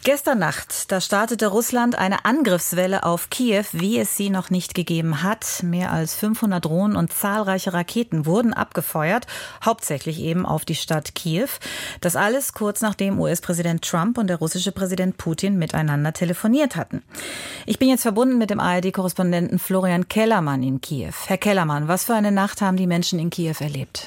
Gestern Nacht, da startete Russland eine Angriffswelle auf Kiew, wie es sie noch nicht gegeben hat. Mehr als 500 Drohnen und zahlreiche Raketen wurden abgefeuert, hauptsächlich eben auf die Stadt Kiew. Das alles kurz nachdem US-Präsident Trump und der russische Präsident Putin miteinander telefoniert hatten. Ich bin jetzt verbunden mit dem ARD-Korrespondenten Florian Kellermann in Kiew. Herr Kellermann, was für eine Nacht haben die Menschen in Kiew erlebt?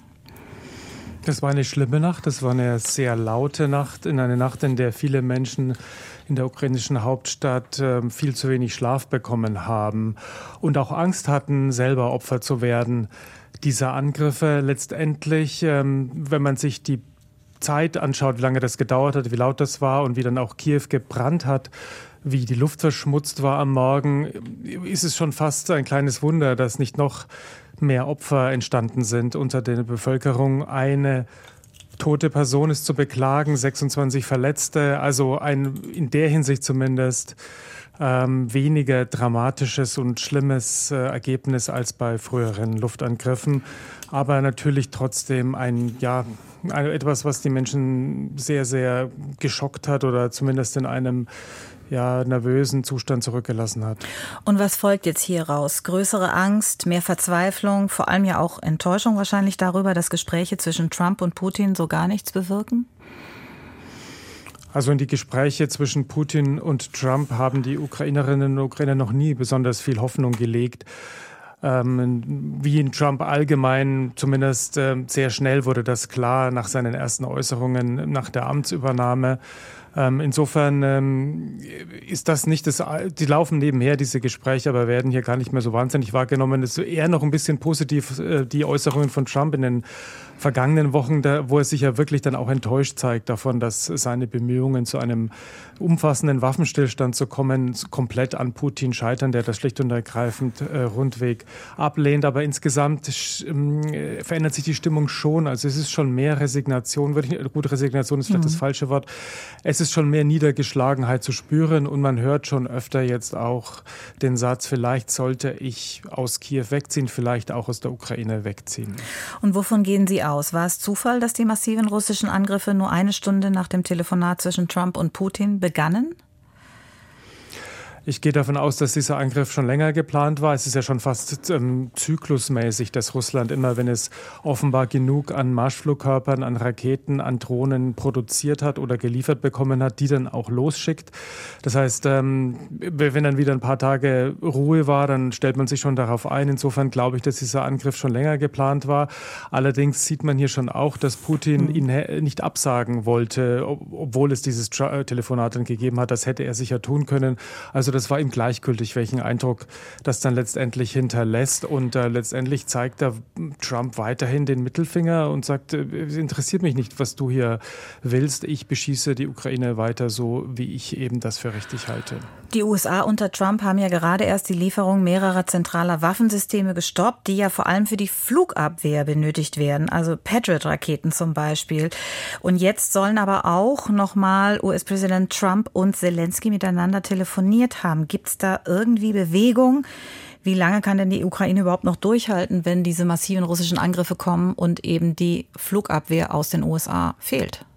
Das war eine schlimme Nacht, das war eine sehr laute Nacht, eine Nacht, in der viele Menschen in der ukrainischen Hauptstadt viel zu wenig Schlaf bekommen haben und auch Angst hatten, selber Opfer zu werden dieser Angriffe. Letztendlich, wenn man sich die Zeit anschaut, wie lange das gedauert hat, wie laut das war und wie dann auch Kiew gebrannt hat, wie die Luft verschmutzt war am Morgen, ist es schon fast ein kleines Wunder, dass nicht noch mehr Opfer entstanden sind unter der Bevölkerung. Eine tote Person ist zu beklagen, 26 Verletzte, also ein in der Hinsicht zumindest weniger dramatisches und schlimmes Ergebnis als bei früheren Luftangriffen. Aber natürlich trotzdem etwas, was die Menschen sehr, sehr geschockt hat oder zumindest in einem nervösen Zustand zurückgelassen hat. Und was folgt jetzt hier raus? Größere Angst, mehr Verzweiflung, vor allem ja auch Enttäuschung wahrscheinlich darüber, dass Gespräche zwischen Trump und Putin so gar nichts bewirken? Also in die Gespräche zwischen Putin und Trump haben die Ukrainerinnen und Ukrainer noch nie besonders viel Hoffnung gelegt. Wie in Trump allgemein, zumindest sehr schnell wurde das klar nach seinen ersten Äußerungen nach der Amtsübernahme. Insofern ist das nicht die laufen nebenher, diese Gespräche, aber werden hier gar nicht mehr so wahnsinnig wahrgenommen. Es ist eher noch ein bisschen positiv, die Äußerungen von Trump in den vergangenen Wochen, wo er sich ja wirklich dann auch enttäuscht zeigt davon, dass seine Bemühungen zu einem umfassenden Waffenstillstand zu kommen, komplett an Putin scheitern, der das schlicht und ergreifend rundweg ablehnt. Aber insgesamt verändert sich die Stimmung schon. Also es ist schon mehr Resignation, Resignation ist vielleicht das falsche Wort. Es ist schon mehr Niedergeschlagenheit zu spüren und man hört schon öfter jetzt auch den Satz, vielleicht sollte ich aus Kiew wegziehen, vielleicht auch aus der Ukraine wegziehen. Und wovon gehen Sie aus? War es Zufall, dass die massiven russischen Angriffe nur eine Stunde nach dem Telefonat zwischen Trump und Putin begannen? Ich gehe davon aus, dass dieser Angriff schon länger geplant war. Es ist ja schon fast zyklusmäßig, dass Russland immer, wenn es offenbar genug an Marschflugkörpern, an Raketen, an Drohnen produziert hat oder geliefert bekommen hat, die dann auch losschickt. Das heißt, wenn dann wieder ein paar Tage Ruhe war, dann stellt man sich schon darauf ein. Insofern glaube ich, dass dieser Angriff schon länger geplant war. Allerdings sieht man hier schon auch, dass Putin ihn nicht absagen wollte, obwohl es dieses Telefonat dann gegeben hat. Das hätte er sicher tun können. Also das war ihm gleichgültig, welchen Eindruck das dann letztendlich hinterlässt. Und letztendlich zeigt Trump weiterhin den Mittelfinger und sagt, es interessiert mich nicht, was du hier willst. Ich beschieße die Ukraine weiter so, wie ich eben das für richtig halte. Die USA unter Trump haben ja gerade erst die Lieferung mehrerer zentraler Waffensysteme gestoppt, die ja vor allem für die Flugabwehr benötigt werden, also Patriot-Raketen zum Beispiel. Und jetzt sollen aber auch nochmal US-Präsident Trump und Zelensky miteinander telefoniert haben. Gibt es da irgendwie Bewegung? Wie lange kann denn die Ukraine überhaupt noch durchhalten, wenn diese massiven russischen Angriffe kommen und eben die Flugabwehr aus den USA fehlt?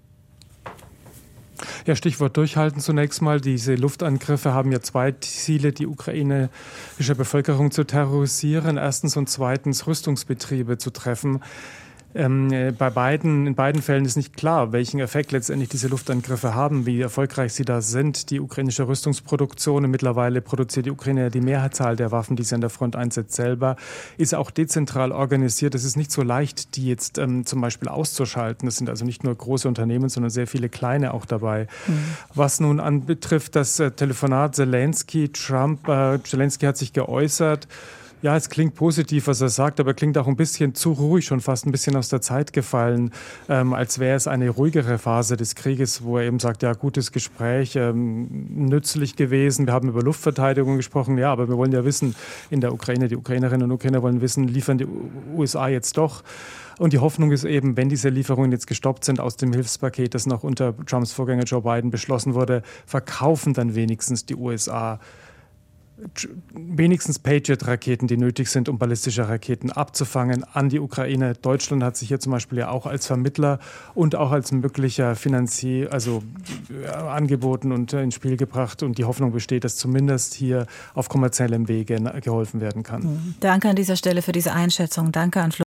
Ja, Stichwort durchhalten zunächst mal. Diese Luftangriffe haben ja zwei Ziele, die ukrainische Bevölkerung zu terrorisieren. Erstens und zweitens Rüstungsbetriebe zu treffen. In beiden Fällen ist nicht klar, welchen Effekt letztendlich diese Luftangriffe haben, wie erfolgreich sie da sind. Die ukrainische Rüstungsproduktion, und mittlerweile produziert die Ukraine die Mehrzahl der Waffen, die sie an der Front einsetzt, selber, ist auch dezentral organisiert. Es ist nicht so leicht, die jetzt zum Beispiel auszuschalten. Es sind also nicht nur große Unternehmen, sondern sehr viele kleine auch dabei. Was nun anbetrifft das Telefonat Zelensky-Trump, Zelensky hat sich geäußert. Ja, es klingt positiv, was er sagt, aber klingt auch ein bisschen zu ruhig, schon fast ein bisschen aus der Zeit gefallen, als wäre es eine ruhigere Phase des Krieges, wo er eben sagt, ja, gutes Gespräch, nützlich gewesen, wir haben über Luftverteidigung gesprochen, ja, aber wir wollen ja wissen, in der Ukraine, die Ukrainerinnen und Ukrainer wollen wissen, liefern die USA jetzt doch? Und die Hoffnung ist eben, wenn diese Lieferungen jetzt gestoppt sind aus dem Hilfspaket, das noch unter Trumps Vorgänger Joe Biden beschlossen wurde, verkaufen dann wenigstens die USA wenigstens Patriot-Raketen, die nötig sind, um ballistische Raketen abzufangen, an die Ukraine. Deutschland hat sich hier zum Beispiel ja auch als Vermittler und auch als möglicher Finanzier, angeboten und ins Spiel gebracht. Und die Hoffnung besteht, dass zumindest hier auf kommerziellem Wege geholfen werden kann. Danke an dieser Stelle für diese Einschätzung. Danke an